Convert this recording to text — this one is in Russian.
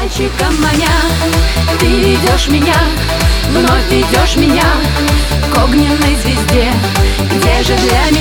мальчиком маня. Ты ведешь меня, вновь ведешь меня к огненной звезде. Где же для меня